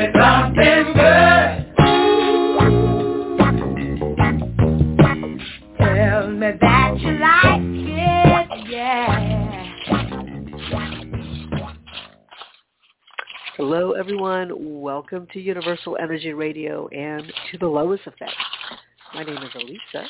me something good. Tell me that you like it, yeah. Hello, everyone. Welcome to Universal Energy Radio and to the Lois Effect. My name is Elisa.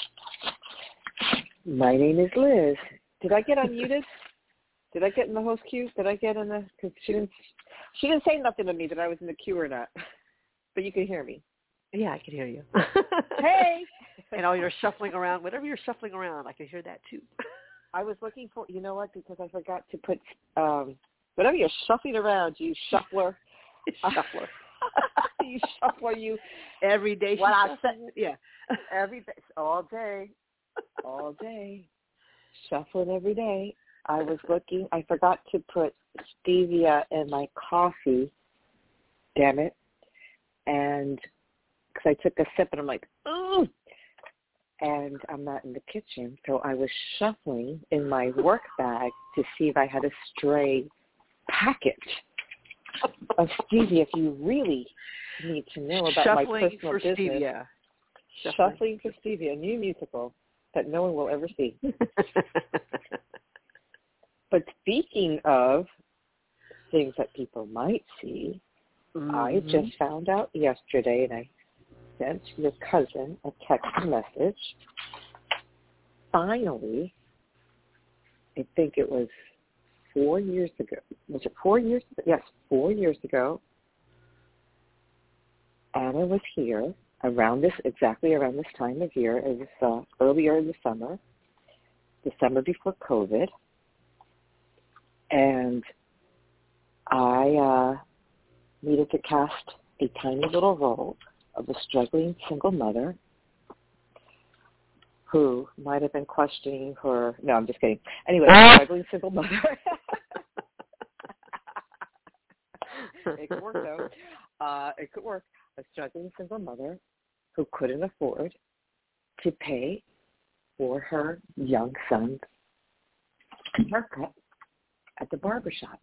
My name is Liz. Did I get unmuted? Did I get in the host queue? Did I get in the? Because she didn't say nothing to me that I was in the queue or not. But you can hear me. Yeah, I can hear you. Hey. And all you're shuffling around, whatever you're shuffling around, I can hear that too. I was looking for, you know what? Because I forgot to put whatever you're shuffling around, you shuffler. Shuffler. You shuffler, you. Every day. What I said. Yeah. Every day, all day. All day. Shuffling every day. I was looking. I forgot to put stevia in my coffee. Damn it. And because I took a sip and I'm like, ooh. And I'm not in the kitchen. So I was shuffling in my work bag to see if I had a stray packet of stevia if you really need to know about Shuffling my personal for business. Stevia. Shuffling for Stevia, a new musical that no one will ever see. But speaking of things that people might see, I just found out yesterday, and I sent your cousin a text message. Finally, I think it was 4 years ago. Was it 4 years ago? Yes, 4 years ago. Anna was here exactly around this time of year. It was earlier in the summer before COVID. And I needed to cast a tiny little role of a struggling single mother who might have been questioning her. No, I'm just kidding. Anyway, a struggling single mother. It could work, though. It could work. A struggling single mother who couldn't afford to pay for her young son's haircut at the barbershop.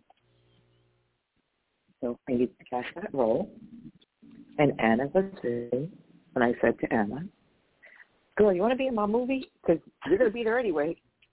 So I needed to cast that role. And Anna was there, and I said to Anna, girl, you want to be in my movie? Because you're going to be there anyway.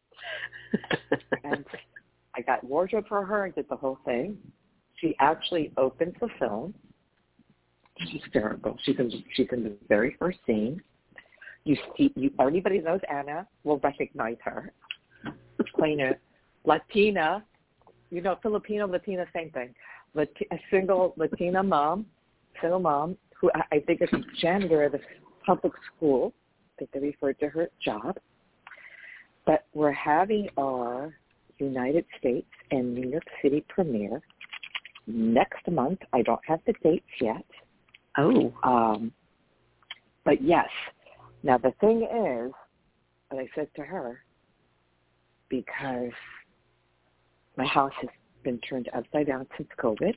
And I got wardrobe for her. I did the whole thing. She actually opens the film. She's hysterical. She's in the very first scene. Anybody that knows Anna will recognize her. Playing a Latina, Filipino, Latina, same thing. A single Latina mom, who I think is a janitor at a public school. I think they referred to her job. But we're having our United States and New York City premiere next month. I don't have the dates yet. Oh. But yes. Now the thing is, and I said to her, because my house has been turned upside down since COVID,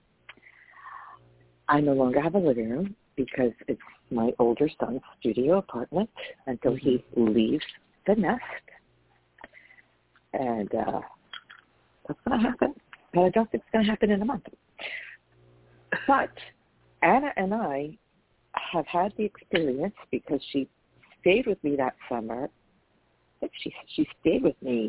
I no longer have a living room because it's my older son's studio apartment until he leaves the nest. And that's going to happen. But I don't think it's going to happen in a month. But Anna and I have had the experience because she stayed with me that summer. I think she stayed with me,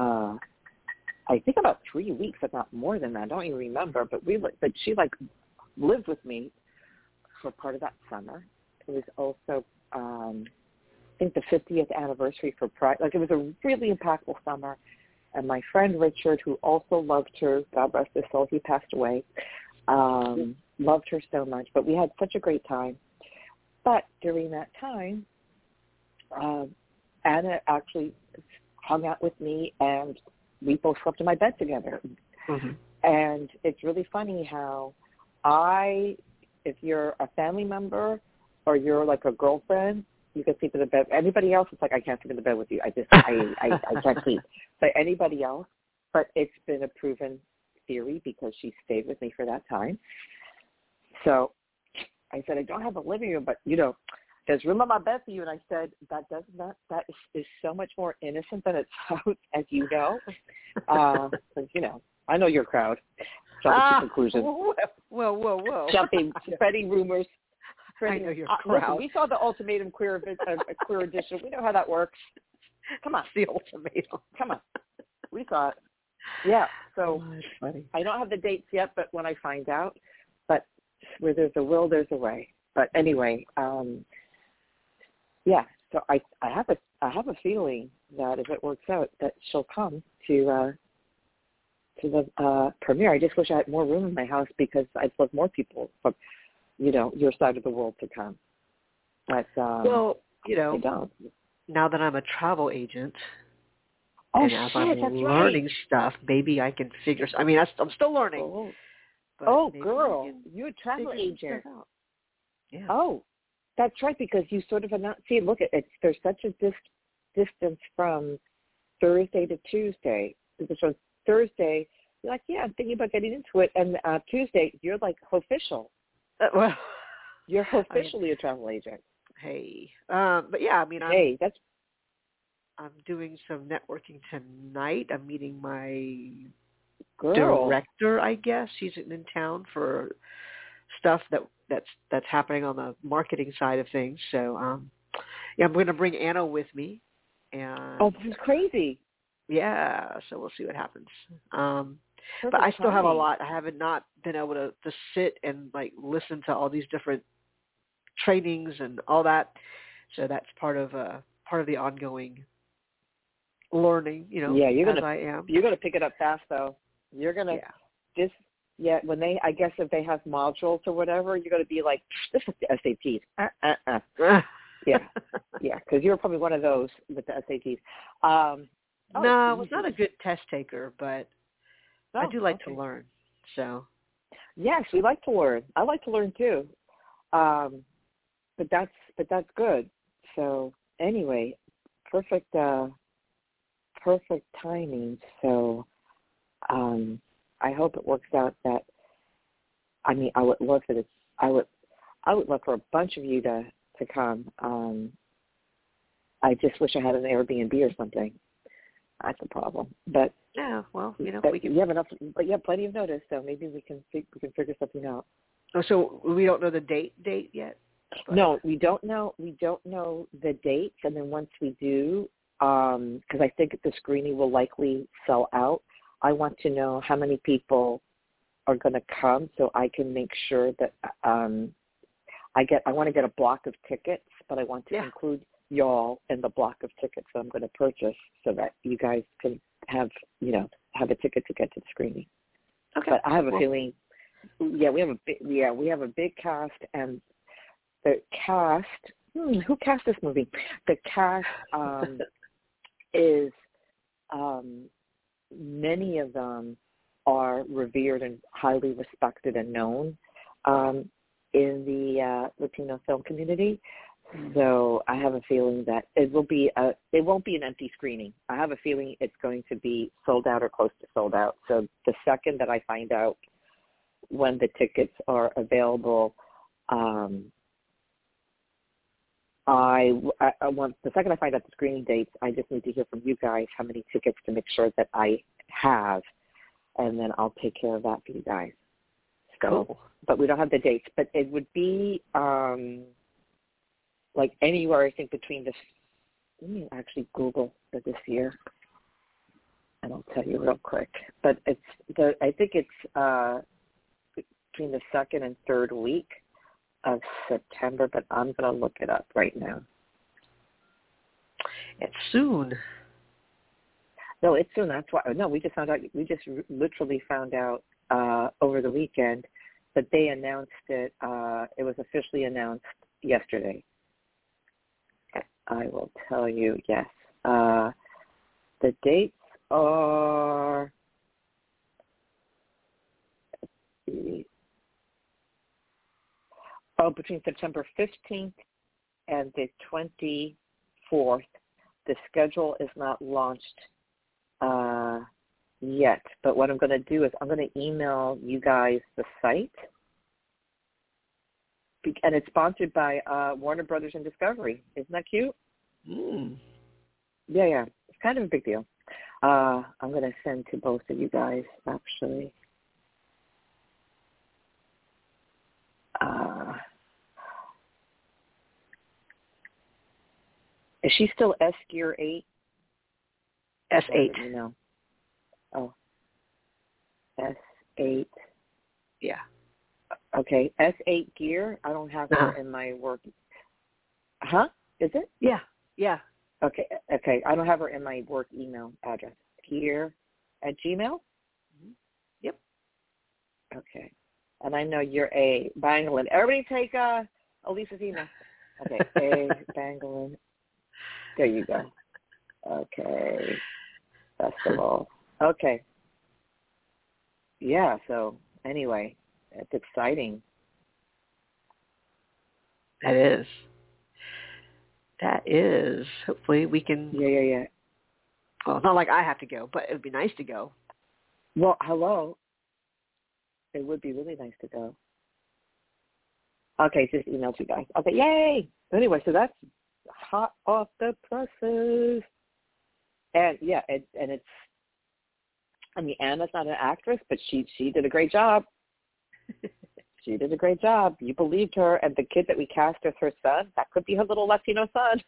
I think about 3 weeks, if not more than that. I don't even remember. But she lived with me for part of that summer. It was also, I think, the 50th anniversary for Pride. It was a really impactful summer. And my friend Richard, who also loved her, God rest his soul, he passed away, loved her so much. But we had such a great time. But during that time, Anna actually hung out with me, and we both slept in my bed together. Mm-hmm. And it's really funny how if you're a family member or you're like a girlfriend, you can sleep in the bed. Anybody else, it's like, I can't sleep in the bed with you. I can't sleep. But anybody else, but it's been a proven theory because she stayed with me for that time. So I said, I don't have a living room, but, there's room on my bed for you. And I said, that is so much more innocent than it sounds, as you know. Because, I know your crowd. jumping to conclusions. Whoa. Spreading rumors. I know your crowd. Listen, we saw the Ultimatum Queer edition. We know how that works. Come on. The Ultimatum. Come on. We saw it. Yeah, so that's funny. I don't have the dates yet, but when I find out, but where there's a will, there's a way. But anyway, yeah. So I have a feeling that if it works out, that she'll come to the premiere. I just wish I had more room in my house because I'd love more people from, your side of the world to come. But well, I don't. Now that I'm a travel agent. Oh, and as I'm learning stuff, maybe I can figure. I mean, I'm still learning. Oh, girl, you're a travel agent. Yeah. Oh, that's right, because you sort of announced. See, look, there's such a distance from Thursday to Tuesday. So Thursday, you're like, yeah, I'm thinking about getting into it, and Tuesday, you're like official. Well, you're officially a travel agent. Hey, but yeah, I mean, I'm doing some networking tonight. I'm meeting my director, I guess. She's in town for stuff that's happening on the marketing side of things. So, yeah, I'm going to bring Anna with me. And oh, this is crazy. Yeah, so we'll see what happens. But I still have a lot. I haven't not been able to sit and like listen to all these different trainings and all that. So that's part of the ongoing learning, Yeah, I am. You're gonna pick it up fast though. You're gonna when they, I guess if they have modules or whatever, you're gonna be like, this is the SATs. Yeah, because you're probably one of those with the SATs. No, I was not a good test taker, but I do like to learn. So yes, we like to learn. I like to learn too. But that's good. So anyway, perfect timing. So I hope it works out. That I mean, I would love for a bunch of you to come. I just wish I had an Airbnb or something. That's a problem. But yeah, well, we can. You have enough, but you have plenty of notice, so maybe we can figure something out. Oh, so we don't know the date yet? But. No, we don't know. We don't know the dates, and then once we do, because I think the screening will likely sell out. I want to know how many people are going to come, so I can make sure that I want to get a block of tickets, but I want to include y'all in the block of tickets that I'm going to purchase, so that you guys can have a ticket to get to the screening. Okay. But I have a feeling, we have a big cast, and the cast. Who cast this movie? The cast is many of them are revered and highly respected and known in the Latino film community. So I have a feeling that it won't be an empty screening. I have a feeling it's going to be sold out or close to sold out. So the second that I find out when the tickets are available, the second I find out the screening dates, I just need to hear from you guys how many tickets to make sure that I have, and then I'll take care of that for you guys. So, cool. But we don't have the dates. But it would be like anywhere, I think, between this. Let me actually Google for this year, and I'll tell you real quick. But I think it's between the second and third week of September, but I'm going to look it up right now. It's soon. No, it's soon. That's why. No, we just found out. We just literally found out over the weekend that they announced it. It was officially announced yesterday. I will tell you. Yes, the dates are. Let's see. Oh, between September 15th and the 24th. The schedule is not launched yet, but what I'm going to do is I'm going to email you guys the site, and it's sponsored by Warner Brothers and Discovery. Isn't that cute? Yeah. It's kind of a big deal. I'm going to send to both of you guys, actually. Is she still S Gear 8? S8. You know. Oh. S8. Yeah. Okay. S8 Gear. I don't have her in my work. Huh? Is it? Yeah. Yeah. Okay. Okay. I don't have her in my work email address. Gear@gmail? Mm-hmm. Yep. Okay. And I know you're a Bangalore. Everybody take Elisa's email. Okay. A Bangalore. There you go. Okay. Festival. Okay. Yeah, so anyway, it's exciting. That is. That is. Hopefully we can. Yeah. Well, it's not like I have to go, but it would be nice to go. Well, hello. It would be really nice to go. Okay, just emailed you guys. Okay, yay! Anyway, so that's hot off the presses. And yeah, it's. I mean, Anna's not an actress, but she did a great job. She did a great job. You believed her, and the kid that we cast as her son, that could be her little Latino son.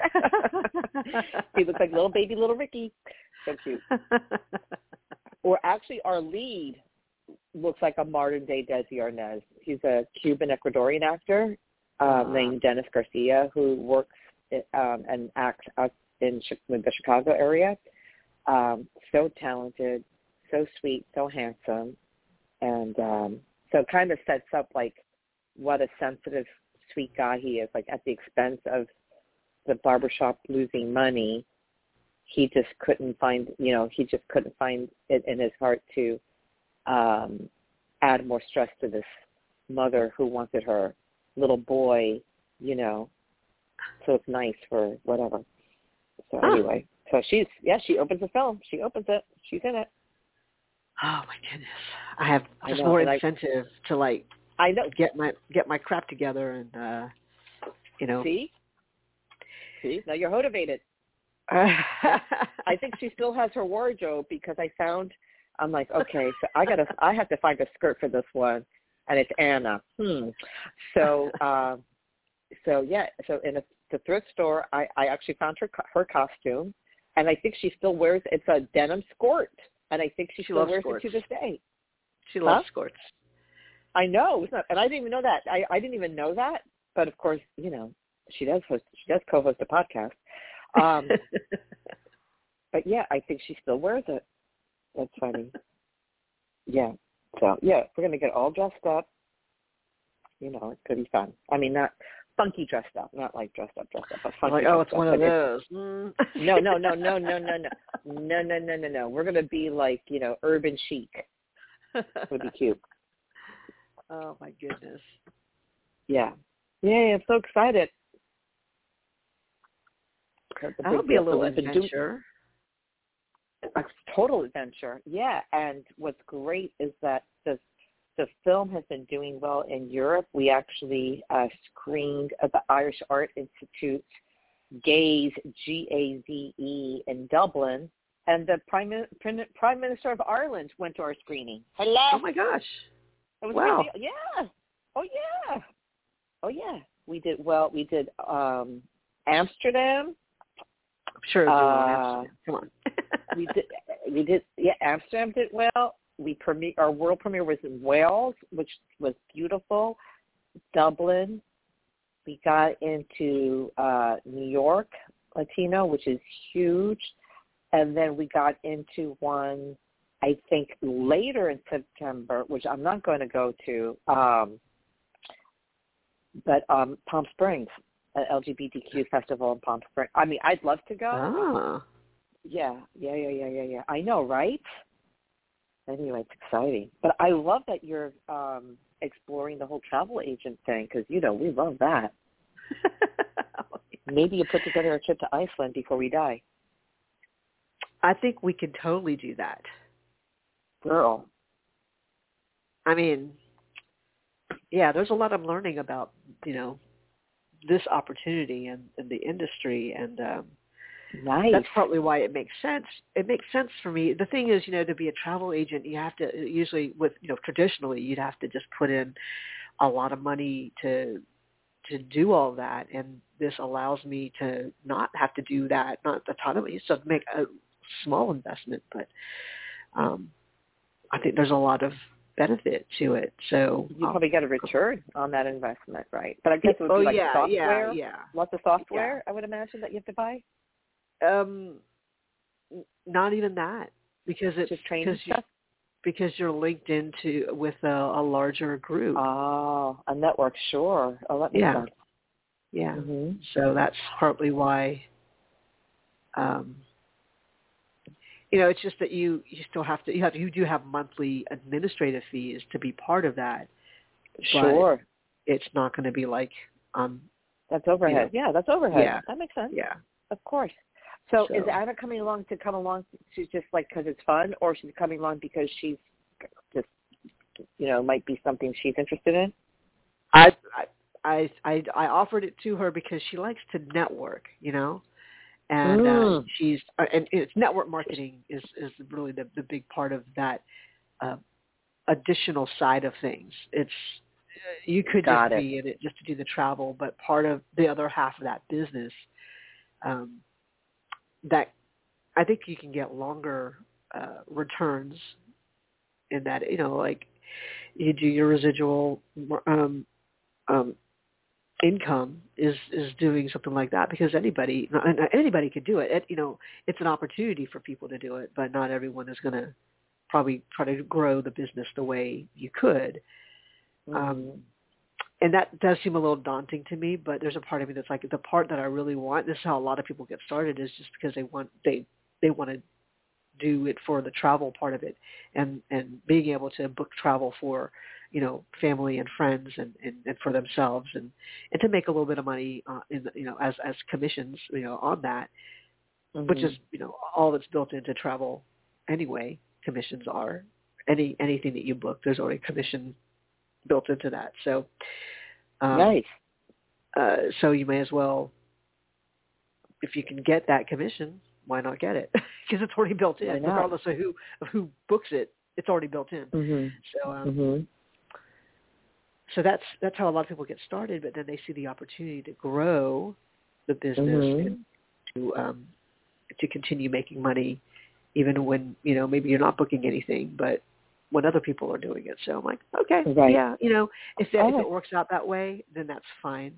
He looks like little Ricky. So cute. Or actually, our lead looks like a modern-day Desi Arnaz. He's a Cuban-Ecuadorian actor named Dennis Garcia, who works and acts out in the Chicago area. So talented, so sweet, so handsome, and so it kind of sets up like what a sensitive, sweet guy he is. Like at the expense of the barbershop losing money, he just couldn't find it in his heart to add more stress to this mother who wanted her little boy, so it's nice for whatever. So anyway, so she opens the film. She opens it. She's in it. Oh my goodness! I have just more incentive to I know. Get my crap together and See, now you're motivated. I think she still has her wardrobe because I'm like, okay, so I have to find a skirt for this one, and it's Anna. So in the thrift store, I actually found her costume, and I think she still wears. It's a denim skirt, and I think she still wears it to this day. She loves skirts. I know, and I didn't even know that. I didn't even know that, but of course, she does co-host a podcast. But yeah, I think she still wears it. That's funny. Yeah. So yeah, we're gonna get all dressed up. It's gonna be fun. I mean, not funky dressed up, not like dressed up, but funky. Like, it's one of those. No. We're gonna be like, urban chic. It would be cute. Oh my goodness. Yeah. Yeah, I'm so excited. That'll be a little adventure. A total adventure, yeah. And what's great is that the film has been doing well in Europe. We actually screened at the Irish Art Institute Gaze, Gaze, in Dublin, and the Prime Minister of Ireland went to our screening. Hello! Oh my gosh! It was wow! Yeah! Oh yeah! We did well. We did Amsterdam. I'm sure it was Amsterdam. Come on. we did. Yeah, Amsterdam did well. Our world premiere was in Wales, which was beautiful. Dublin. We got into New York Latino, which is huge, and then we got into one, I think, later in September, which I'm not going to go to, but Palm Springs, an LGBTQ festival in Palm Springs. I mean, I'd love to go. Ah. Yeah. I know, right? Anyway, it's exciting. But I love that you're exploring the whole travel agent thing because, we love that. Maybe you put together a trip to Iceland before we die. I think we could totally do that. Girl. I mean, yeah, there's a lot I'm learning about, this opportunity and the industry, and nice. That's partly why it makes sense. It makes sense for me. The thing is, to be a travel agent, you have to usually traditionally you'd have to just put in a lot of money to to do all that, and this allows me to not have to do that. Not a ton of it. You still make a small investment, but I think there's a lot of benefit to it. So you probably get a return on that investment, right? But I guess it would be software. Yeah. Lots of software, I would imagine, that you have to buy. Not even that, because it's just training stuff. Because you're linked into with a larger group. Oh, a network, sure. Oh, that makes sense. Yeah. Mm-hmm. So that's partly why. It's just that you still have to you do have monthly administrative fees to be part of that. Sure. But it's not going to be like that's overhead. Yeah, that's overhead. Yeah. That makes sense. Yeah. Of course. So is Anna coming along to she's just like because it's fun, or she's coming along because she's just might be something she's interested in? I offered it to her because she likes to network, and she's and it's network marketing is really the big part of that additional side of things. It's you could just be in it just to do the travel, but part of the other half of that business. That I think you can get longer returns in that, like you do your residual income is doing something like that, because anybody could do it. It's an opportunity for people to do it, but not everyone is going to probably try to grow the business the way you could. And that does seem a little daunting to me, but there's a part of me that's like the part that I really want. This is how a lot of people get started, is just because they want to do it for the travel part of it, and being able to book travel for family and friends and for themselves, and to make a little bit of money as commissions on that, which is all that's built into travel anyway. Commissions are anything that you book, there's already commission built into that. So nice. So you may as well, if you can get that commission, why not get it? Because it's already built in, regardless of who books it. It's already built in. So so that's how a lot of people get started. But then they see the opportunity to grow the business and to continue making money, even when maybe you're not booking anything, but when other people are doing it. So I'm like, okay, yeah, if it works out that way, then that's fine.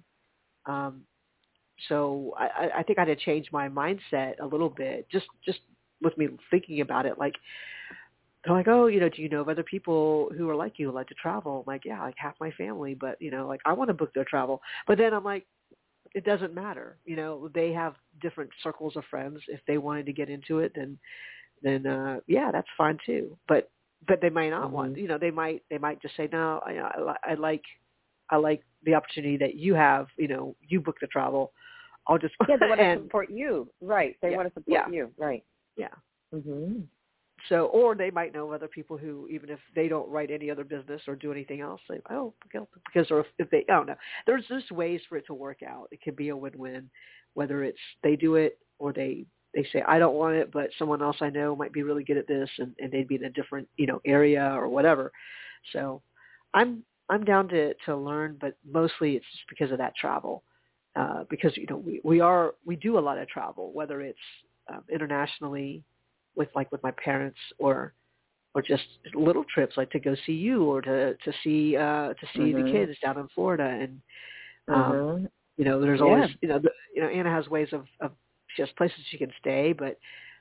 So I think I had to change my mindset a little bit, just with me thinking about it. Like, they're like, oh, do you know of other people who are like you, who like to travel? I'm like, yeah, like half my family, but, like I want to book their travel. But then I'm like, it doesn't matter. They have different circles of friends. If they wanted to get into it, then yeah, that's fine too. But they might not want. They might just say, no, I like the opportunity that you have. You book the travel. I'll just they want to support you, right? They want to support you, right? Yeah. So, or they might know other people who, even if they don't write any other business or do anything else, they because or if they I don't know. There's just ways for it to work out. It could be a win-win, whether it's they do it or they say, I don't want it, but someone else I know might be really good at this, and they'd be in a different, area or whatever. So I'm down to learn, but mostly it's just because of that travel. Because, we do a lot of travel, whether it's internationally with my parents or just little trips, like to go see you or to see the kids down in Florida. And, there's always, Anna has ways of she has places she can stay, but,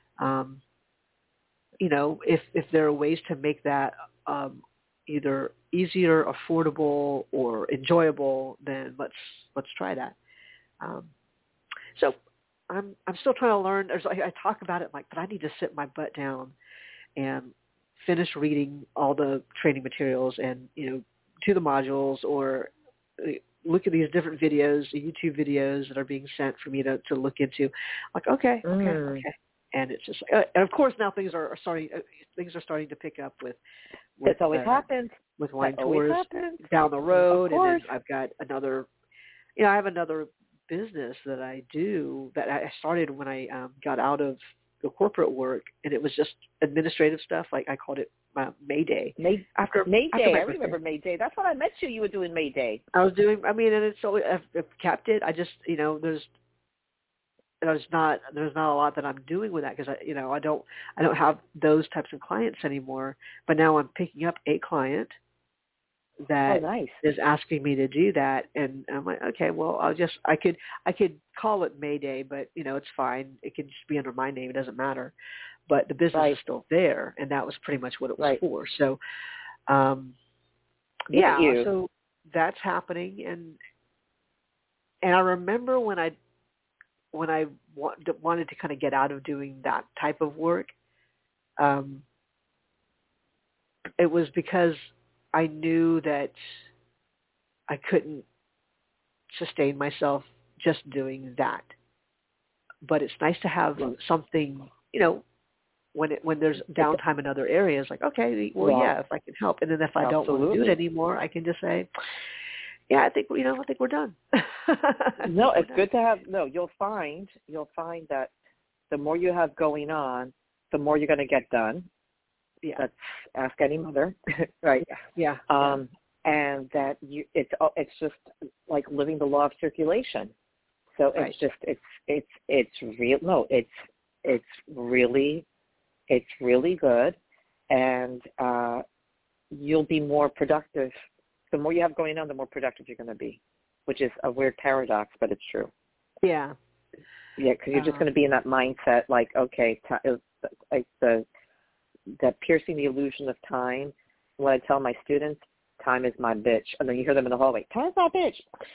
if there are ways to make that either easier, affordable, or enjoyable, then let's try that. So I'm still trying to learn. I talk about it but I need to sit my butt down and finish reading all the training materials and do the modules, or look at these different videos, the YouTube videos that are being sent for me to look into. Like, okay. And it's just, and of course now things are starting to pick up with it always happens with wine tours down the road, and then I've got another, I have another business that I do that I started when I got out of the corporate work, and it was just administrative stuff. Like I called it May Day. After May Day, I remember May Day. That's when I met you. You were doing May Day. I was doing. I mean, and it's always, I've kept it. I just, there's not a lot that I'm doing with that because I don't have those types of clients anymore. But now I'm picking up a client that is asking me to do that, and I'm like, okay, well, I could call it May Day, but it's fine. It can just be under my name. It doesn't matter. But the business is still there, and that was pretty much what it was for. So, so that's happening, and I remember when I wanted to kind of get out of doing that type of work, it was because I knew that I couldn't sustain myself just doing that. But it's nice to have something, when there's downtime in other areas, like, okay, well, if I can help. And then if I don't want to do it anymore, I can just say, I think we're done. No, it's good to have. No, you'll find that the more you have going on, the more you're going to get done. Yeah. Let's ask any mother, right? Yeah. And that it's just like living the law of circulation. So it's just it's really good, and you'll be more productive. The more you have going on, the more productive you're going to be, which is a weird paradox, but it's true. Yeah. Yeah, because you're just going to be in that mindset, like, okay, like that piercing the illusion of time. What I tell my students, time is my bitch. And then you hear them in the hallway, time is my bitch.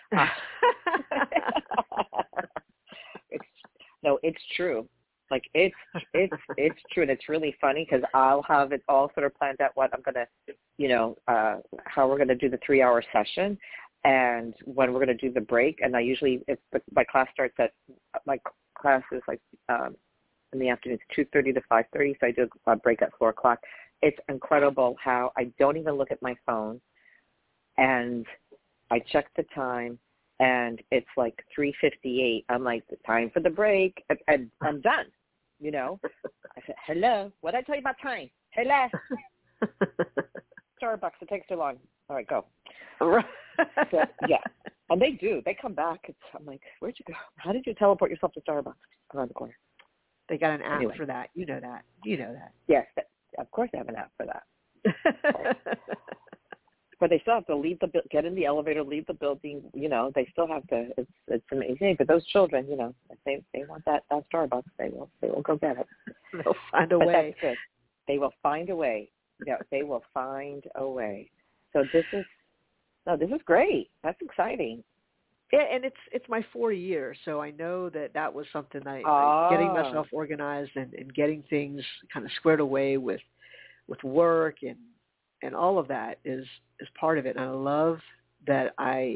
It's true. Like, it's true. And it's really funny because I'll have it all sort of planned out what I'm going to, how we're going to do the 3-hour session and when we're going to do the break. And I usually, my class starts my class is like, in the afternoon, it's 2:30 to 5:30, so I do a break at 4 o'clock. It's incredible how I don't even look at my phone, and I check the time, and it's like 3:58. I'm like, time for the break, and I'm done. I said, hello, what did I tell you about time? Hello. Starbucks, it takes too long. All right, go. So, yeah, and they do. They come back. I'm like, where'd you go? How did you teleport yourself to Starbucks around the corner? They got an app for that. You know that. Yes, of course they have an app for that. But they still have to get in the elevator, leave the building. They still have to. It's amazing. But those children, if they want that Starbucks, they will go get it. They'll find a way. That's good. They will find a way. Yeah, they will find a way. So this is great. That's exciting. Yeah, and it's my 4th year, so I know that was something getting myself organized and getting things kind of squared away with work and all of that is part of it. And I love that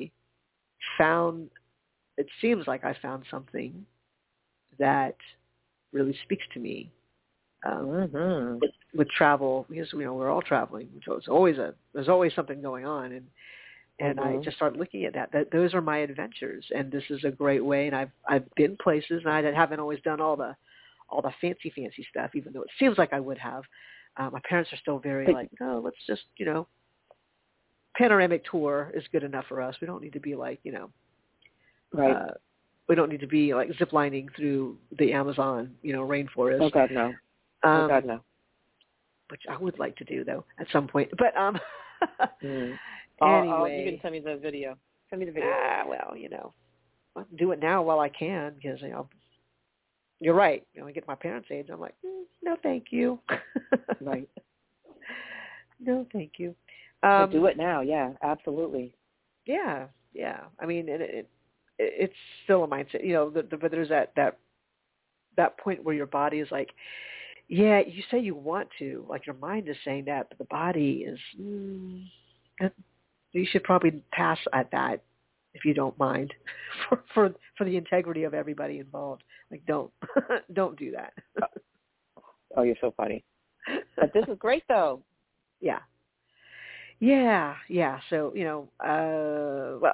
it seems like I found something that really speaks to me with travel, because we're all traveling, so there's always something going on, and I just started looking at that those are my adventures, and this is a great way. And I've been places, and I haven't always done all the fancy stuff, even though it seems like I would have. My parents are still very like, no, let's just panoramic tour is good enough for us. We don't need to be like right. We don't need to be like ziplining through the Amazon rainforest. Oh God, no. Oh God, no. Which I would like to do though at some point, but Anyway, you can send me the video. Send me the video. Well, I'll do it now while I can, because you're right. I get to my parents' age, I'm like, no, thank you. Right. No, thank you. Do it now. Yeah, absolutely. Yeah. I mean, it's still a mindset, but there's that point where your body is like, yeah, you say you want to, like your mind is saying that, but the body is, you should probably pass at that if you don't mind, for the integrity of everybody involved. Like, don't do that. Oh, you're so funny. But this is great, though. Yeah. So well,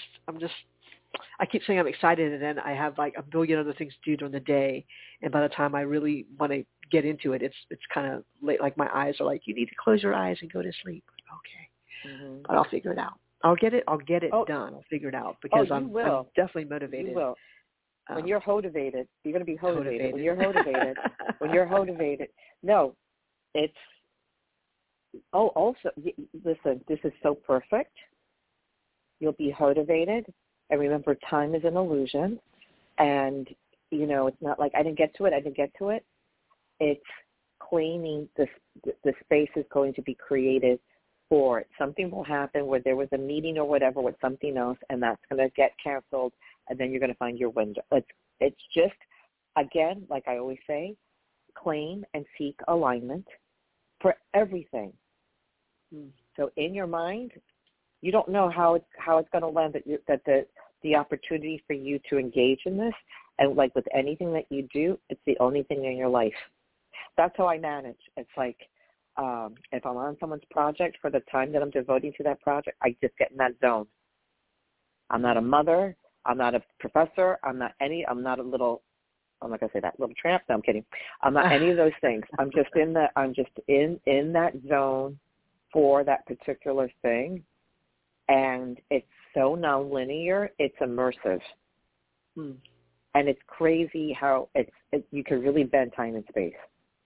I keep saying I'm excited, and then I have like a billion other things to do during the day, and by the time I really want to get into it. It's kind of late. Like my eyes are like, you need to close your eyes and go to sleep. Okay, but I'll figure it out. I'll get it done. I'll figure it out because I'm definitely motivated. You will. When you're motivated, you're going to be motivated. When you're motivated, no, it's. Oh, also, listen. This is so perfect. You'll be motivated, and remember, time is an illusion, and it's not like I didn't get to it. It's claiming the space is going to be created for it. Something will happen where there was a meeting or whatever with something else, and that's going to get canceled, and then you're going to find your window. It's just, again, like I always say, claim and seek alignment for everything. So in your mind, you don't know how it's going to land, that the opportunity for you to engage in this, and like with anything that you do, it's the only thing in your life. That's how I manage. It's like if I'm on someone's project, for the time that I'm devoting to that project, I just get in that zone. I'm not a mother. I'm not a professor. I'm not a little, I'm not going to say that, little tramp. No, I'm kidding. I'm not any of those things. I'm just in that zone for that particular thing. And it's so nonlinear, it's immersive. And it's crazy how you can really bend time and space.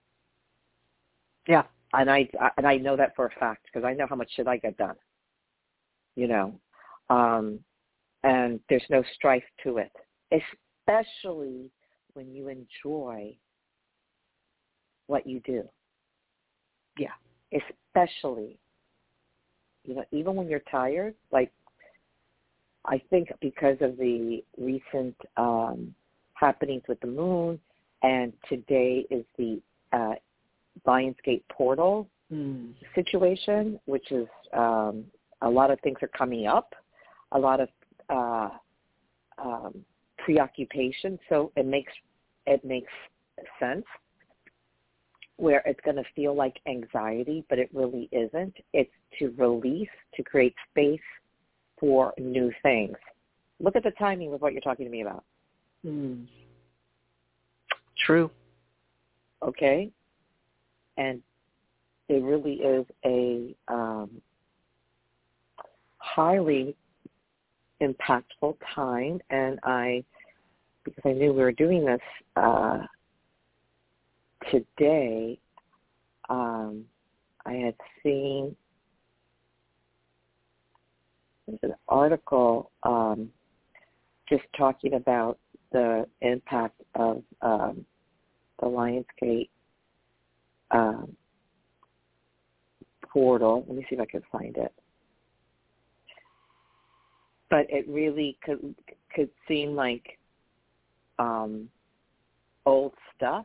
Yeah. And I know that for a fact because I know how much shit I get done. And there's no strife to it, especially when you enjoy what you do. Yeah. Especially, even when you're tired, like I think because of the recent happenings with the moon, and today is the Lionsgate portal situation, which is a lot of things are coming up, a lot of preoccupation. So it makes sense where it's going to feel like anxiety, but it really isn't. It's to release, to create space for new things. Look at the timing of what you're talking to me about. True. Okay? And it really is a highly impactful time. And because I knew we were doing this today, I had seen an article just talking about the impact of the Lionsgate portal. Let me see if I can find it. But it really could seem like old stuff.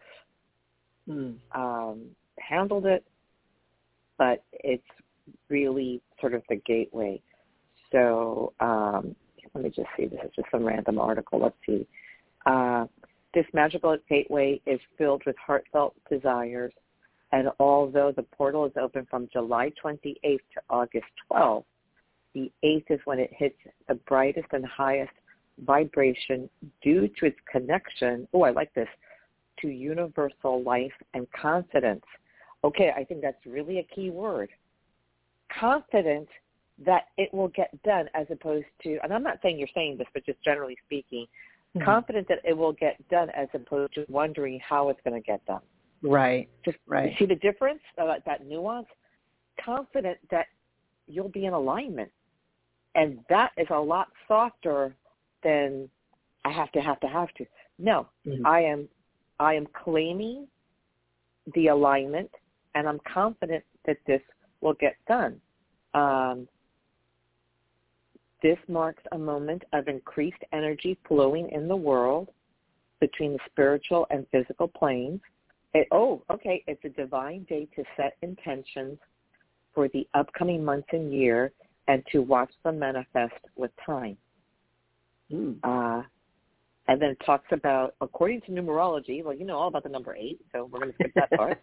Handled it, but it's really sort of the gateway. So let me just see. This is just some random article. Let's see. This magical gateway is filled with heartfelt desires, and although the portal is open from July 28th to August 12th, the 8th is when it hits the brightest and highest vibration due to its connection, I like this, to universal life and confidence. Okay, I think that's really a key word. Confident that it will get done as opposed to, and I'm not saying you're saying this, but just generally speaking, confident that it will get done as opposed to wondering how it's going to get done. Right. Just right. See the difference, that nuance? Confident that you'll be in alignment. And that is a lot softer than I have to. No, I am claiming the alignment, and I'm confident that this will get done. This marks a moment of increased energy flowing in the world between the spiritual and physical planes. It's a divine day to set intentions for the upcoming months and year and to watch them manifest with time. And then it talks about, according to numerology, well, you know all about the number 8, so we're going to skip that part.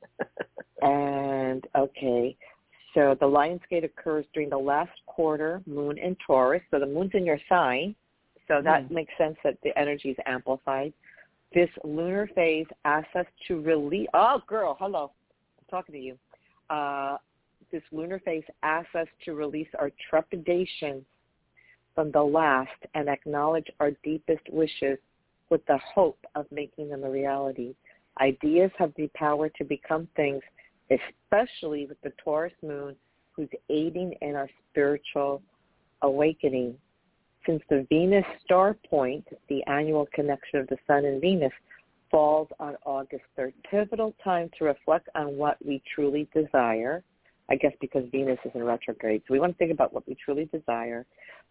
And, so the Lionsgate occurs during the last quarter moon in Taurus. So the moon's in your sign, so that makes sense that the energy is amplified This lunar phase asks us to release. Oh, girl, hello. I'm talking to you. This lunar phase asks us to release our trepidation from the last and acknowledge our deepest wishes with the hope of making them a reality. Ideas have the power to become things, especially with the Taurus moon, who's aiding in our spiritual awakening. Since the Venus star point, the annual connection of the Sun and Venus, falls on August 3rd, pivotal time to reflect on what we truly desire. I guess because Venus is in retrograde. So we want to think about what we truly desire.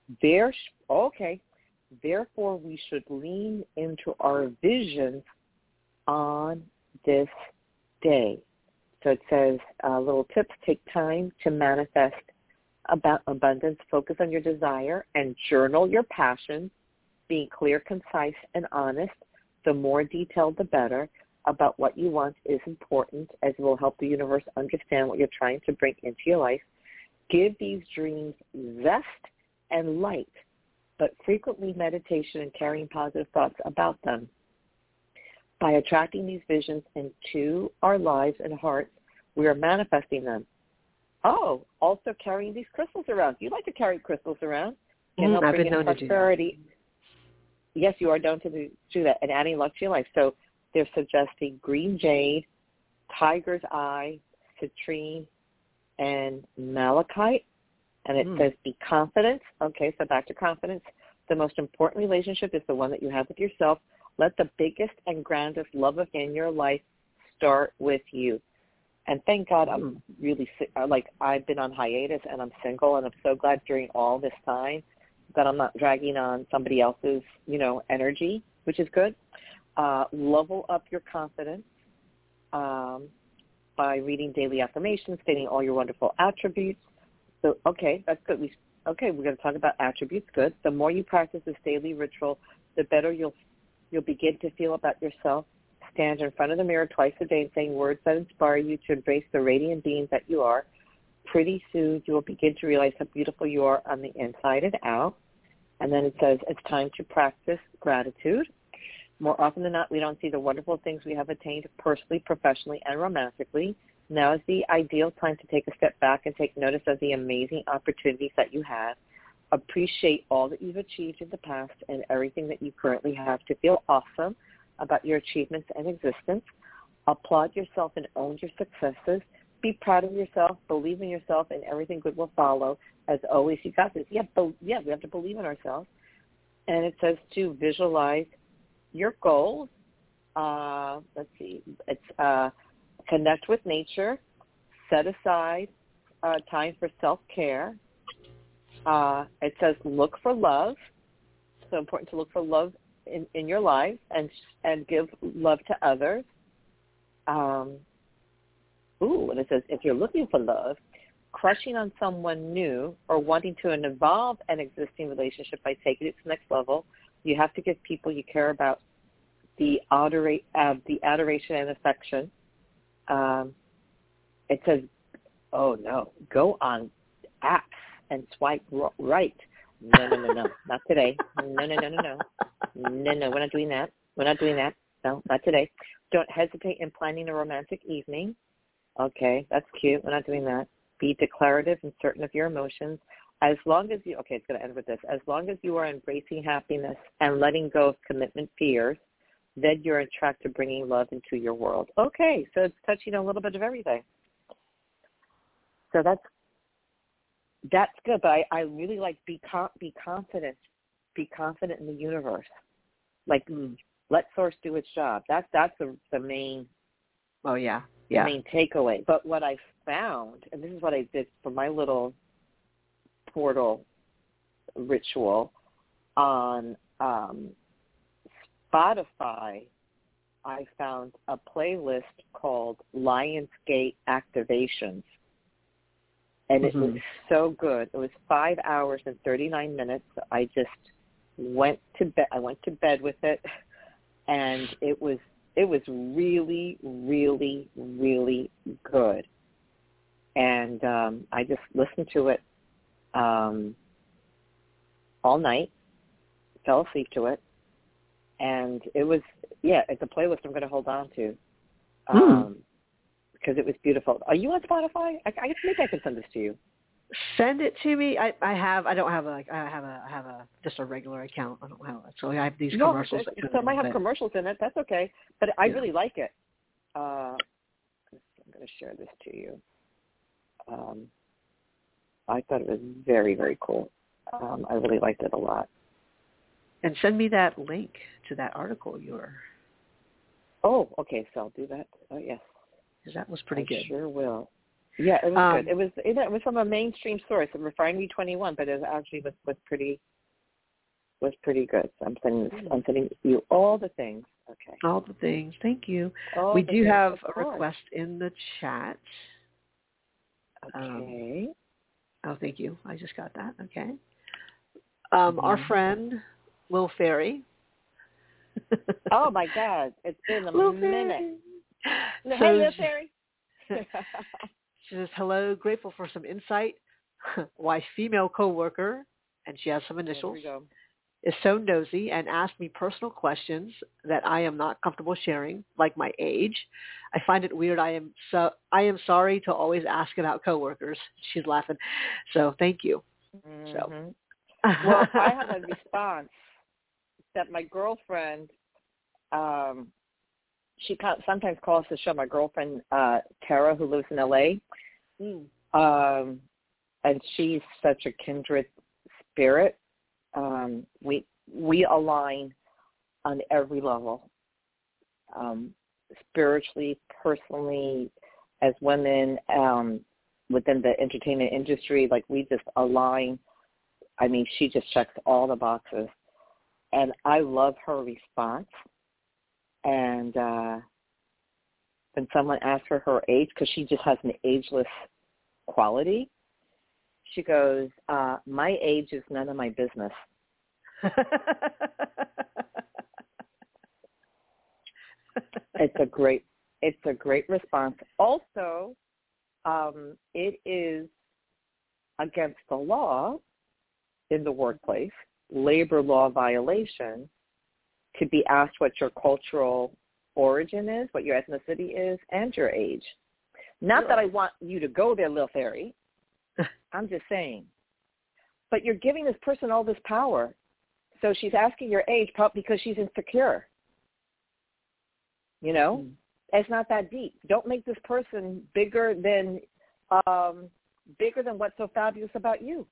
Therefore, we should lean into our visions on this day. So it says, little tips, take time to manifest about abundance, focus on your desire, and journal your passions, being clear, concise, and honest. The more detailed, the better. About what you want is important, as it will help the universe understand what you're trying to bring into your life. Give these dreams zest and light, but frequently meditation and carrying positive thoughts about them. By attracting these visions into our lives and hearts, we are manifesting them. Oh, also carrying these crystals around. You like to carry crystals around. Can help bring in prosperity. Yes, you are known to do that, and adding luck to your life. So they're suggesting green jade, tiger's eye, citrine, and malachite. And it says be confident. Okay, so back to confidence. The most important relationship is the one that you have with yourself. Let the biggest and grandest love in your life start with you. And thank God I'm really, I've been on hiatus and I'm single, and I'm so glad during all this time that I'm not dragging on somebody else's, energy, which is good. Level up your confidence by reading daily affirmations, stating all your wonderful attributes. So, okay, that's good. We're going to talk about attributes. Good. The more you practice this daily ritual, the better you'll begin to feel about yourself. Stand in front of the mirror twice a day saying words that inspire you to embrace the radiant being that you are. Pretty soon you will begin to realize how beautiful you are on the inside and out. And then it says it's time to practice gratitude. More often than not, we don't see the wonderful things we have attained personally, professionally, and romantically. Now is the ideal time to take a step back and take notice of the amazing opportunities that you have. Appreciate all that you've achieved in the past and everything that you currently have to feel awesome about your achievements and existence. Applaud yourself and own your successes. Be proud of yourself. Believe in yourself, and everything good will follow. As always, you got this. We have to believe in ourselves. And it says to visualize your goals. Let's see. It's connect with nature. Set aside time for self-care. It says look for love. So important to look for love in your life and give love to others. And it says if you're looking for love, crushing on someone new or wanting to evolve an existing relationship by taking it to the next level, you have to give people you care about the adoration and affection. It says, go on apps and swipe right. No, not today. No, we're not doing that. No, not today. Don't hesitate in planning a romantic evening. Okay, that's cute. We're not doing that. Be declarative and certain of your emotions. As long as you, it's going to end with this. As long as you are embracing happiness and letting go of commitment fears, then you're on track to bringing love into your world. Okay, so it's touching a little bit of everything. So that's good, but I really like be confident. Be confident in the universe. Let Source do its job. That's the main. Oh yeah. The main takeaway. But what I found, and this is what I did for my little portal ritual on Spotify, I found a playlist called Lionsgate Activations. And it was so good. It was 5 hours and 39 minutes. I just went to bed. I went to bed with it, and it was really, really, really good. And I just listened to it all night, fell asleep to it, And it was, it's a playlist I'm going to hold on to because it was beautiful. Are you on Spotify? Maybe I can send this to you. Send it to me. I don't have I have just a regular account. I don't have it. So I have these commercials. So it might have commercials in it. That's okay. But I really like it. I'm going to share this to you. I thought it was very, very cool. I really liked it a lot. And send me that link to that article you were. Oh, okay. So I'll do that. Oh, yes. Because that was pretty good. Sure will. Yeah, it was good. It was from a mainstream source, Refinery 21, but it actually was pretty good. So I'm sending you all the things. Okay. All the things. Thank you. We do have a request in the chat. Okay. Oh, thank you. I just got that. Okay. Our friend Lil Fairy. Oh my God! It's been a minute. So hey, Lil Fairy. She says, hello, grateful for some insight. Why female coworker, and she has some initials, is so nosy and asked me personal questions that I am not comfortable sharing, like my age. I find it weird. I am sorry to always ask about coworkers. She's laughing. So thank you. Mm-hmm. So. Well, I have a response that my girlfriend, she sometimes calls the show my girlfriend, Tara, who lives in L.A., and she's such a kindred spirit. We align on every level, spiritually, personally, as women, within the entertainment industry. Like, we just align. I mean, she just checks all the boxes. And I love her response. And when someone asks her age, because she just has an ageless quality, she goes, my age is none of my business. It's a great response. Also, it is against the law in the workplace, labor law violation, to be asked what your cultural origin is, what your ethnicity is, and your age. Not that I want you to go there, Lil Fairy. I'm just saying. But you're giving this person all this power. So she's asking your age probably because she's insecure. You know? It's not that deep. Don't make this person bigger than what's so fabulous about you.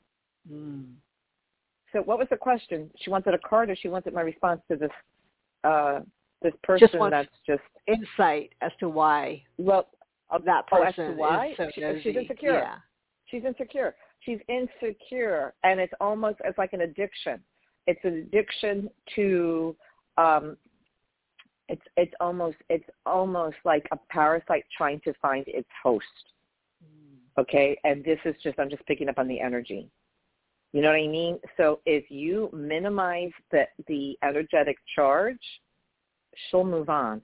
So what was the question? She wanted a card, or she wanted my response to this this person that's just insight as to why that person is so nosy. She's insecure. Yeah. She's insecure. She's insecure, and it's like an addiction. It's an addiction to it's almost like a parasite trying to find its host. Okay, and this is I'm just picking up on the energy. You know what I mean? So if you minimize the energetic charge, she'll move on.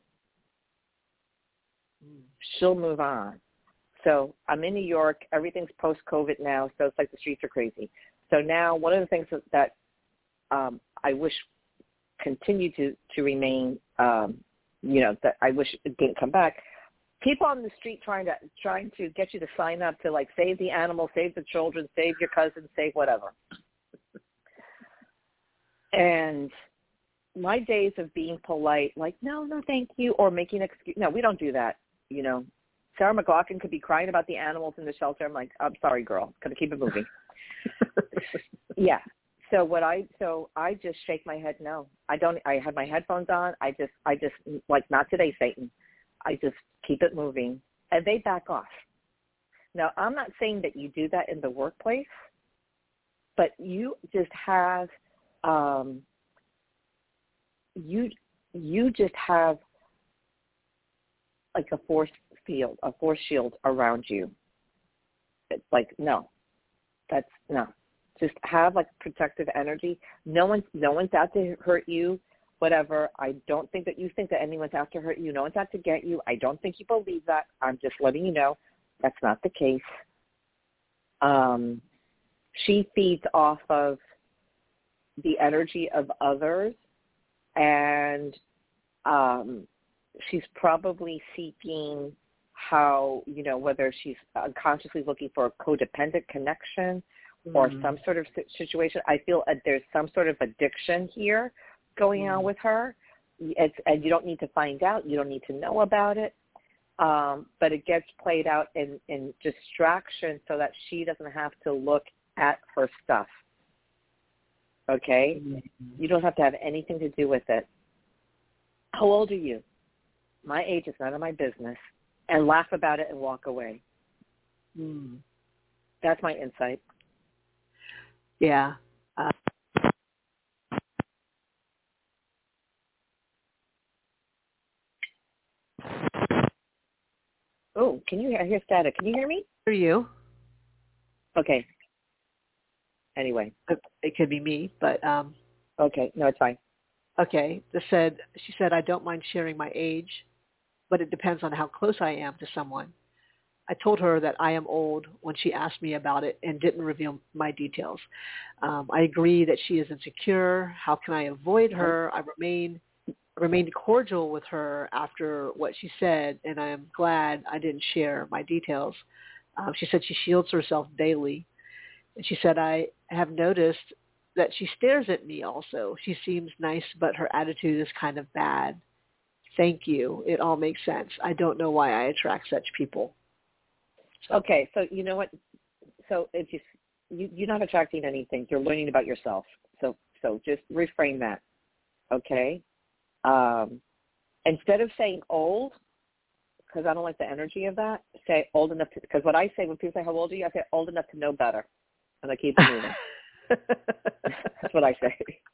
She'll move on. So I'm in New York. Everything's post-COVID now, so it's like the streets are crazy. So now one of the things that I wish continued to remain, that I wish it didn't come back, people on the street trying to get you to sign up to, like, save the animals, save the children, save your cousins, save whatever. And my days of being polite, like, no, thank you, or making excuse. No, we don't do that. You know, Sarah McLachlan could be crying about the animals in the shelter. I'm like, I'm sorry, girl, gotta keep it moving. Yeah. So I just shake my head no. I have my headphones on. I just like, not today, Satan. I just keep it moving, and they back off. Now, I'm not saying that you do that in the workplace, but you just have you just have like a force shield around you. It's like, no. Just have like protective energy. No one's out to hurt you. Whatever. I don't think that you think that anyone's out to hurt you. No one's out to get you. I don't think you believe that. I'm just letting you know that's not the case. She feeds off of the energy of others, and she's probably seeking how, whether she's unconsciously looking for a codependent connection or some sort of situation. I feel there's some sort of addiction here going on with her. And you don't need to find out. You don't need to know about it. But it gets played out in distraction so that she doesn't have to look at her stuff. Okay? You don't have to have anything to do with it. How old are you? My age is none of my business. And laugh about it and walk away. That's my insight. Yeah. Oh, can you hear static? Can you hear me? Hear you. Okay. Anyway. It could be me, but okay, no, it's fine. Okay. She said, I don't mind sharing my age, but it depends on how close I am to someone. I told her that I am old when she asked me about it and didn't reveal my details. I agree that she is insecure. How can I avoid her? I remained cordial with her after what she said, and I am glad I didn't share my details. She said she shields herself daily. And she said, I have noticed that she stares at me also. She seems nice, but her attitude is kind of bad. Thank you. It all makes sense. I don't know why I attract such people. Okay, so you know what? So if you're not attracting anything, you're learning about yourself. So just reframe that, okay? Instead of saying old, because I don't like the energy of that, say old enough to, because what I say when people say how old are you, I say old enough to know better, and I keep it moving. That's what I say.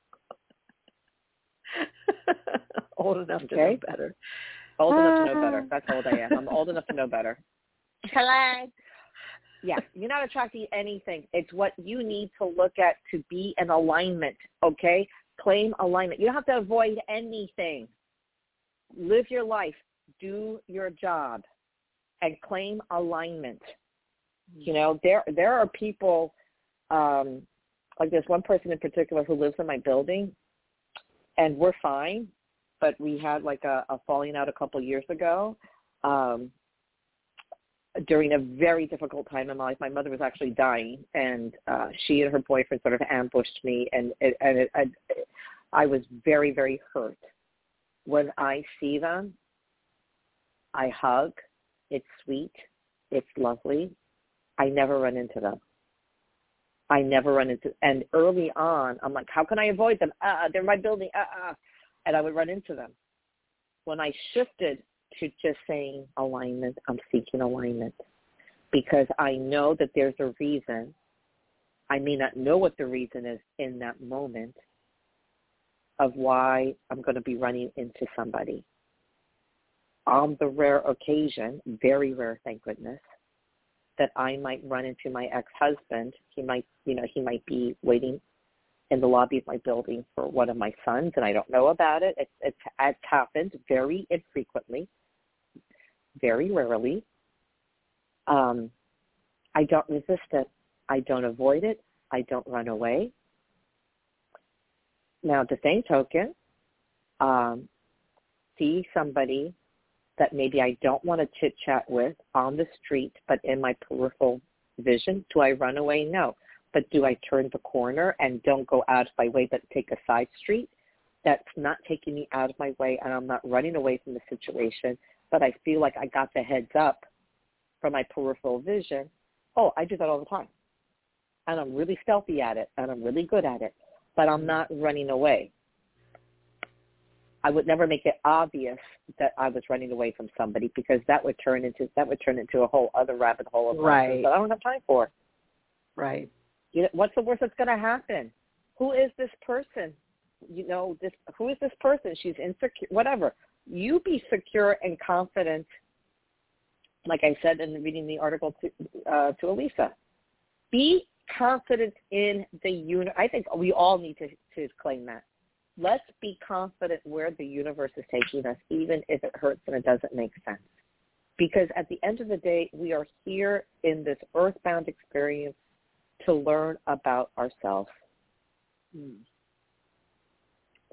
Old enough to know better. Old enough to know better. That's how old I am. I'm old enough to know better. Hello. Yeah, you're not attracting anything. It's what you need to look at to be in alignment, okay? Claim alignment. You don't have to avoid anything. Live your life. Do your job. And claim alignment. There are people, like there's one person in particular who lives in my building, and we're fine, but we had like a falling out a couple of years ago. During a very difficult time in my life. My mother was actually dying, and she and her boyfriend sort of ambushed me, and I was very, very hurt. When I see them, I hug. It's sweet. It's lovely. I never run into them. And early on, I'm like, how can I avoid them? They're in my building. And I would run into them. When I shifted to just saying alignment, I'm seeking alignment, because I know that there's a reason. I may not know what the reason is in that moment of why I'm going to be running into somebody. On the rare occasion, very rare, thank goodness, that I might run into my ex-husband. He might be waiting in the lobby of my building for one of my sons, and I don't know about it. It's happened very infrequently. Very rarely. I don't resist it. I don't avoid it. I don't run away. Now, the same token, see somebody that maybe I don't want to chit-chat with on the street, but in my peripheral vision. Do I run away? No. But do I turn the corner and don't go out of my way but take a side street? That's not taking me out of my way, and I'm not running away from the situation, but I feel like I got the heads up from my peripheral vision. Oh, I do that all the time. And I'm really stealthy at it, and I'm really good at it, but I'm not running away. I would never make it obvious that I was running away from somebody, because that would turn into a whole other rabbit hole of right. that I don't have time for. Right. What's the worst that's going to happen? Who is this person? Who is this person? She's insecure, whatever. You be secure and confident, like I said in reading the article to Elisa. Be confident in the universe. I think we all need to claim that. Let's be confident where the universe is taking us, even if it hurts and it doesn't make sense. Because at the end of the day, we are here in this earthbound experience to learn about ourselves.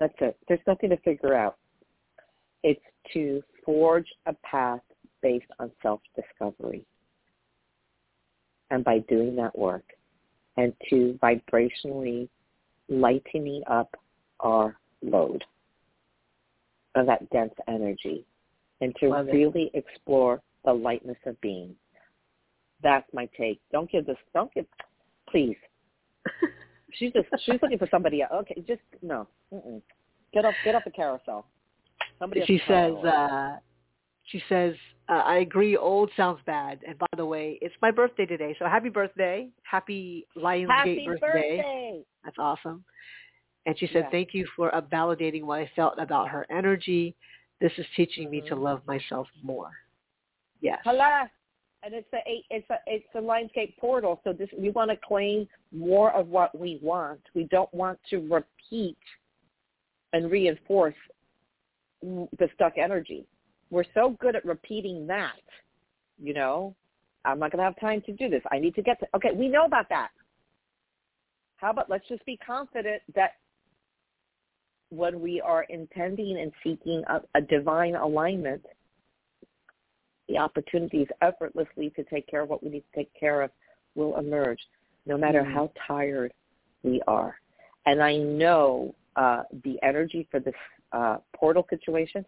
That's it. There's nothing to figure out. It's to forge a path based on self-discovery. And by doing that work, and to vibrationally lightening up our load of that dense energy, and to really explore the lightness of being. That's my take. Please. She's looking for somebody else. Okay, just, no. Mm-mm. Get off the carousel. Somebody else. She says, I agree, old sounds bad. And by the way, it's my birthday today. So happy birthday. Happy Lionsgate birthday. That's awesome. And she said, thank you for validating what I felt about her energy. This is teaching me to love myself more. Yes. Hello. And it's a Lionsgate portal. So we want to claim more of what we want. We don't want to repeat and reinforce the stuck energy. We're so good at repeating that, I'm not going to have time to do this. I need to get to, okay, we know about that. How about let's just be confident that when we are intending and seeking a divine alignment, the opportunities effortlessly to take care of what we need to take care of will emerge, no matter how tired we are. And I know the energy for this portal situation.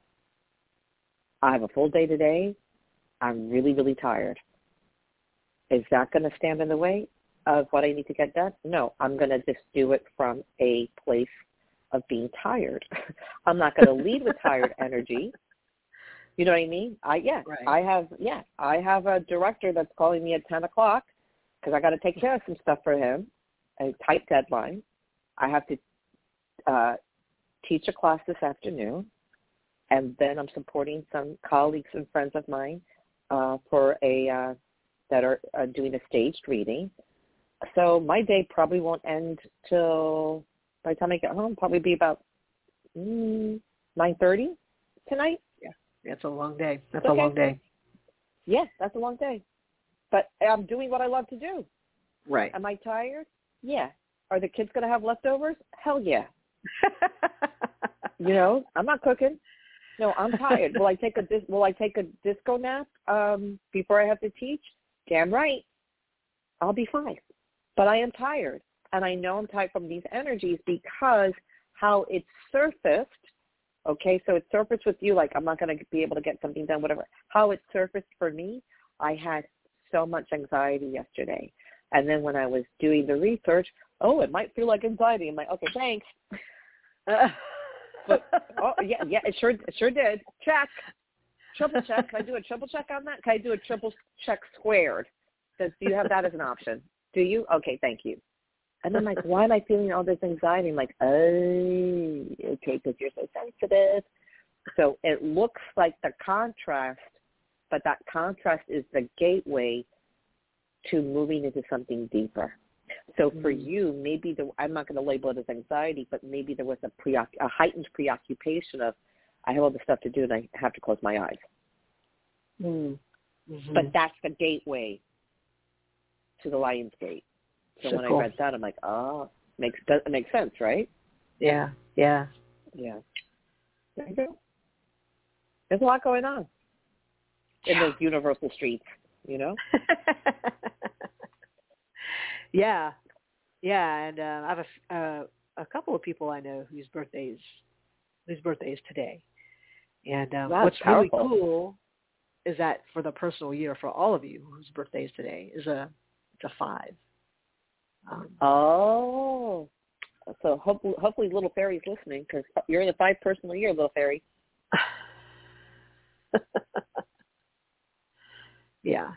I have a full day today. I'm really, really tired. Is that going to stand in the way of what I need to get done? No, I'm going to just do it from a place of being tired. I'm not going to lead with tired energy. You know what I mean? I have a director that's calling me at 10 o'clock because I got to take care of some stuff for him, a tight deadline. I have to teach a class this afternoon, and then I'm supporting some colleagues and friends of mine for that are doing a staged reading. So my day probably won't end till, by the time I get home, probably be about 9:30 tonight. Yeah, that's a long day. That's a long day. Yes, that's a long day. But I'm doing what I love to do. Right. Am I tired? Yeah. Are the kids going to have leftovers? Hell yeah. I'm not cooking. No, I'm tired. Will I take a disco nap before I have to teach? Damn right. I'll be fine. But I am tired. And I know I'm tired from these energies because how it's surfaced, okay, so it surfaced with you like I'm not going to be able to get something done, whatever. How it surfaced for me, I had so much anxiety yesterday. And then when I was doing the research, it might feel like anxiety. I'm like, okay, thanks. But, it sure did. Check. Triple check. Can I do a triple check on that? Can I do a triple check squared? Do you have that as an option? Do you? Okay, thank you. And I'm like, why am I feeling all this anxiety? I'm like, okay, because you're so sensitive. So it looks like the contrast, but that contrast is the gateway to moving into something deeper. So for you, maybe I'm not going to label it as anxiety, but maybe there was a heightened preoccupation of, I have all this stuff to do and I have to close my eyes. Mm-hmm. But that's the gateway to the Lion's Gate. So when I read that, I'm like, it makes sense, right? Yeah. There you go. There's a lot going on in those universal streets, Yeah, and I have a couple of people I know whose birthdays today, and what's really cool is that for the personal year for all of you whose birthdays today is it's a 5. So hopefully Little Fairy's listening because you're in the 5 personal year, Little Fairy. Yeah.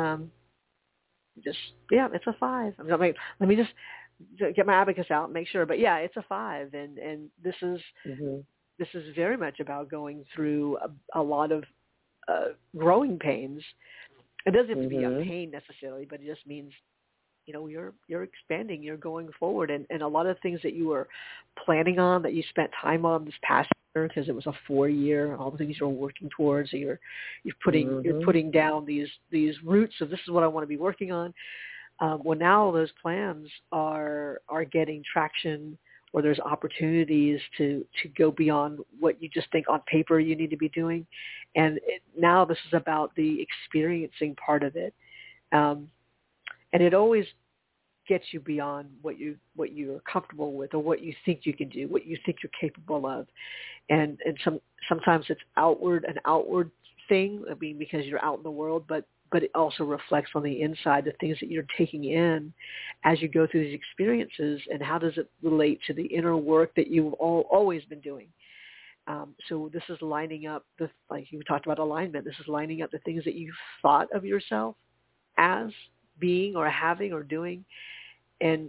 It's a 5. Let me just get my abacus out and make sure. But yeah, it's a 5, and this is very much about going through a lot of growing pains. It doesn't have to be a pain necessarily, but it just means you're expanding, you're going forward, and a lot of things that you were planning on, that you spent time on this past year, because it was a 4-year, all the things you're working towards, so you're putting down these roots of this is what I want to be working on. Well, now those plans are getting traction or there's opportunities to go beyond what you just think on paper you need to be doing. And now this is about the experiencing part of it. And it always gets you beyond what you're comfortable with, or what you think you can do, what you think you're capable of. And sometimes it's an outward thing, I mean, because you're out in the world, but it also reflects on the inside, the things that you're taking in as you go through these experiences, and how does it relate to the inner work that you've always been doing. So this is lining up, like you talked about alignment, this is lining up the things that you thought of yourself as being or having or doing. And,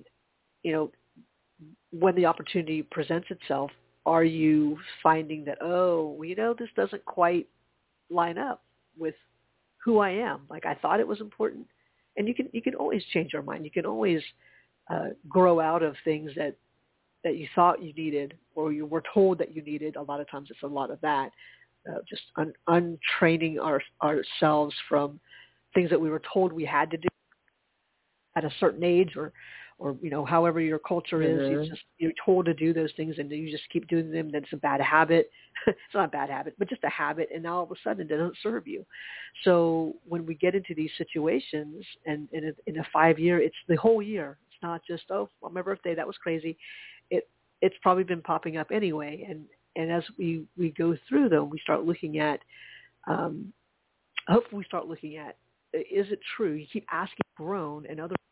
when the opportunity presents itself, are you finding that, this doesn't quite line up with who I am? Like, I thought it was important. And you can always change your mind. You can always grow out of things that you thought you needed, or you were told that you needed. A lot of times it's a lot of that, just untraining ourselves from things that we were told we had to do at a certain age, or however your culture is. You're told to do those things, and you just keep doing them. Then it's a bad habit. It's not a bad habit, but just a habit, and now all of a sudden it doesn't serve you. So when we get into these situations, and in a 5-year, it's the whole year. It's not just, on my birthday, that was crazy. It's probably been popping up anyway, and as we go through them, we start looking at, hopefully we start looking at, is it true? You keep asking, grown, and other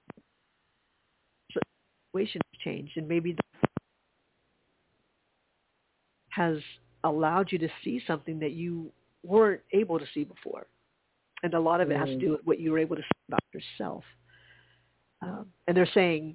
situations changed, and maybe has allowed you to see something that you weren't able to see before. And a lot of it has to do with what you were able to see about yourself. And they're saying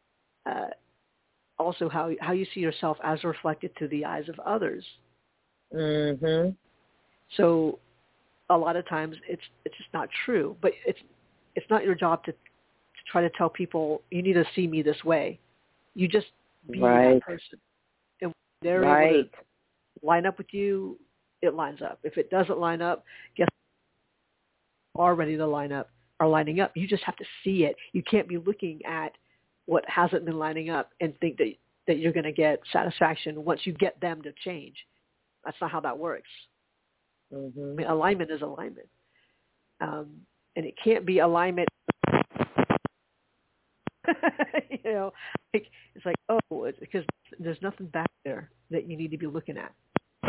also how you see yourself as reflected through the eyes of others. Mm-hmm. So a lot of times it's just not true, but it's not your job to try to tell people you need to see me this way. You just be that person. And they're able to line up with you, it lines up. If it doesn't line up, guess are ready to line up, are lining up. You just have to see it. You can't be looking at what hasn't been lining up and think that you're going to get satisfaction once you get them to change. That's not how that works. Mm-hmm. I mean, alignment is alignment. And it can't be alignment. It's like, it's because there's nothing back there that you need to be looking at.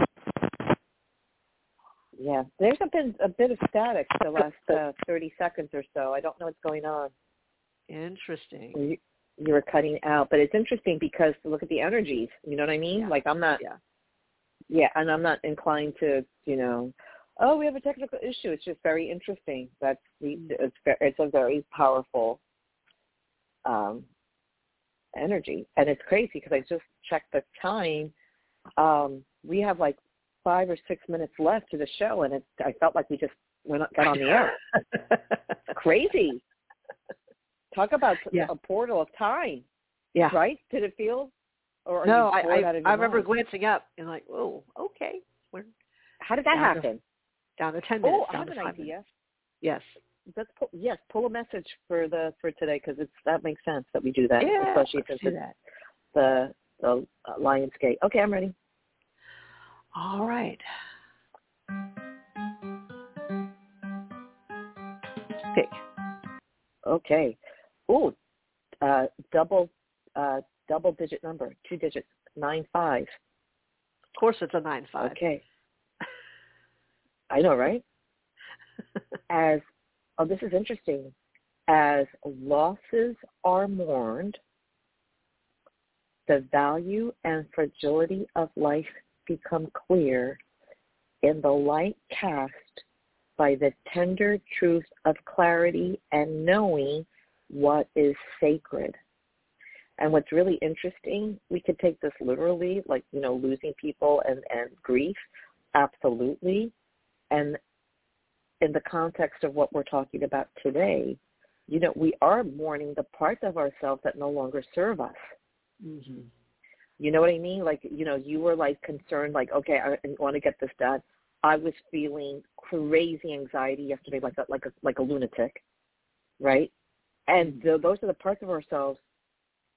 Yeah, there's been a bit of static the last 30 seconds or so. I don't know what's going on. Interesting. You were cutting out, but it's interesting because look at the energies. You know what I mean? Yeah. Like I'm not. Yeah, and I'm not inclined to, we have a technical issue. It's just very interesting. It's a very powerful energy, and it's crazy because I just checked the time. We have like 5 or 6 minutes left to the show, and I felt like we just got on the air. Crazy. Talk about a portal of time. Yeah. Right? Did it feel? Or no, I remember glancing up and like, oh, okay. How did that happen? Down to 10 minutes. Oh, I have an idea. Yes. Let's pull a message for today because that makes sense that we do that, especially since it's the Lionsgate. Okay, I'm ready. All right. Pick. Okay. Ooh, double digit number, 2 digits, 95. Of course, it's a 95. Okay. I know, right? This is interesting. As losses are mourned, the value and fragility of life become clear in the light cast by the tender truth of clarity and knowing what is sacred. And what's really interesting, we could take this literally, like, losing people and grief, absolutely. And in the context of what we're talking about today, we are mourning the parts of ourselves that no longer serve us. Mm-hmm. You know what I mean? Like, you were like concerned, like, okay, I want to get this done. I was feeling crazy anxiety yesterday, like a lunatic, right? And those are the parts of ourselves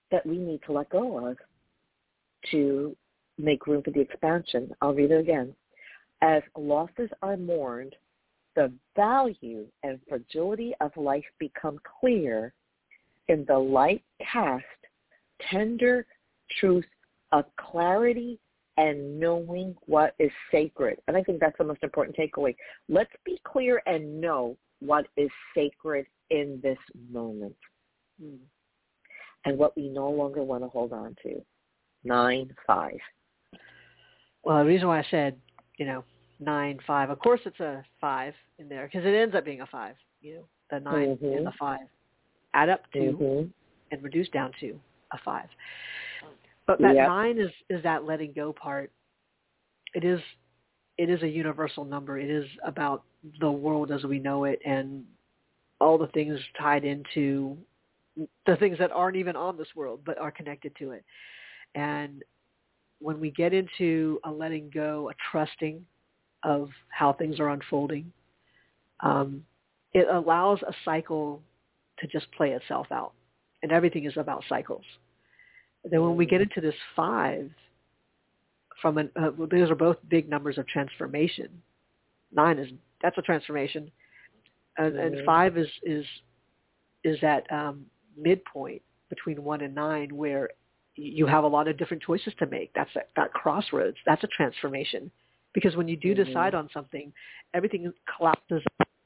that we need to let go of to make room for the expansion. I'll read it again. As losses are mourned, the value and fragility of life become clear. In the light cast, tender truth of clarity and knowing what is sacred. And I think that's the most important takeaway. Let's be clear and know what is sacred in this moment. And what we no longer want to hold on to. 9-5. Well, the reason why I said, 9-5, of course it's a 5 in there because it ends up being a 5. The 9 and the 5 add up to and reduce down to a 5. But that 9 is that letting go part. It is a universal number. It is about the world as we know it and all the things tied into the things that aren't even on this world but are connected to it. And when we get into a letting go, a trusting of how things are unfolding, it allows a cycle to just play itself out. And everything is about cycles. Then when we get into this 5, those are both big numbers of transformation. 9 that's a transformation, and 5 is that midpoint between 1 and 9 where you have a lot of different choices to make. That's that crossroads. That's a transformation, because when you do decide on something, everything collapses.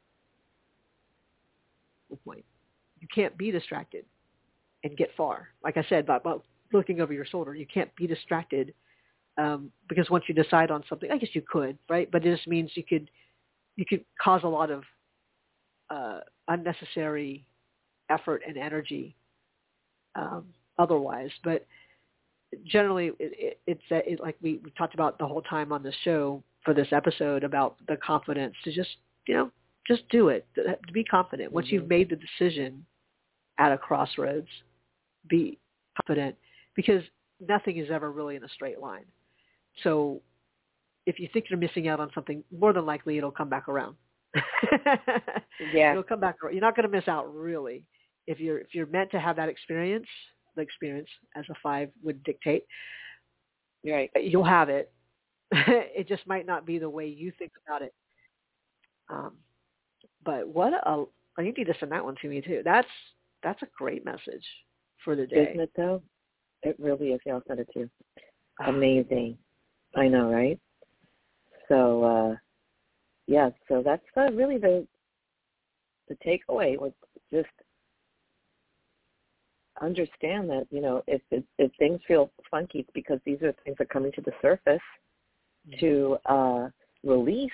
You can't be distracted and get far. Like I said, about looking over your shoulder, you can't be distracted because once you decide on something, I guess you could, right? But it just means you could cause a lot of unnecessary effort and energy otherwise. But generally, it's like we talked about the whole time on the show for this episode about the confidence to just do it, to be confident. Once you've made the decision at a crossroads, be confident, because nothing is ever really in a straight line. So if you think you're missing out on something, more than likely it'll come back around. It'll come back around. You're not going to miss out, really. If you're meant to have that experience, the experience as a 5 would dictate, right, you'll have it. It just might not be the way you think about it. But you need to send that one to me too. That's a great message for the day. Isn't it though? It really is. Yeah, I'll send it to you. Amazing. I know, right? So, so that's really the takeaway. Was just understand that, if things feel funky, it's because these are things that are coming to the surface to release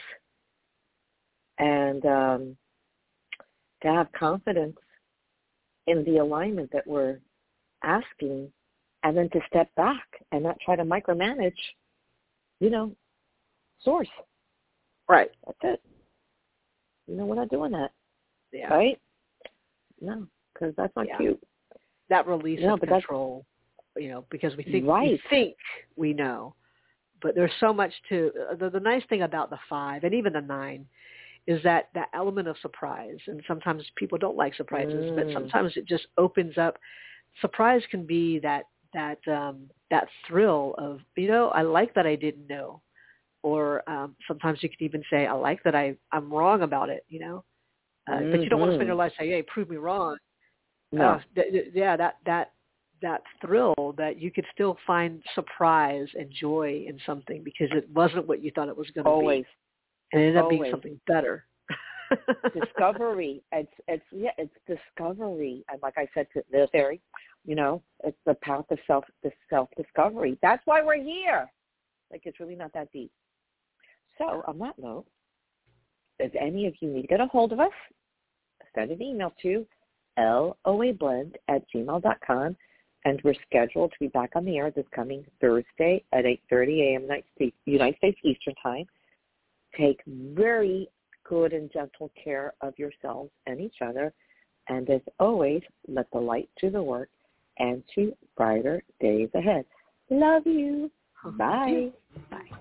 and to have confidence in the alignment that we're asking, and then to step back and not try to micromanage, source. Right. That's it. We're not doing that. Yeah. Right? No, because that's not cute. That release of control, because we think we know, but there's so much to the nice thing about the 5 and even the 9 is that element of surprise. And sometimes people don't like surprises, but sometimes it just opens up. Surprise can be that thrill of, I like that I didn't know. Or sometimes you can even say, I like that I'm wrong about it, But you don't want to spend your life saying, hey, prove me wrong. No. That thrill that you could still find surprise and joy in something because it wasn't what you thought it was going to be. And it ended up being something better. Discovery. It's discovery. And like I said to the military, it's the path of self-discovery. That's why we're here. Like, it's really not that deep. So on that note, if any of you need to get a hold of us, send an email to loablend@gmail.com, and we're scheduled to be back on the air this coming Thursday at 8:30 a.m. United States Eastern Time. Take very good and gentle care of yourselves and each other, and as always, let the light do the work and to brighter days ahead. Love you. Bye. Bye.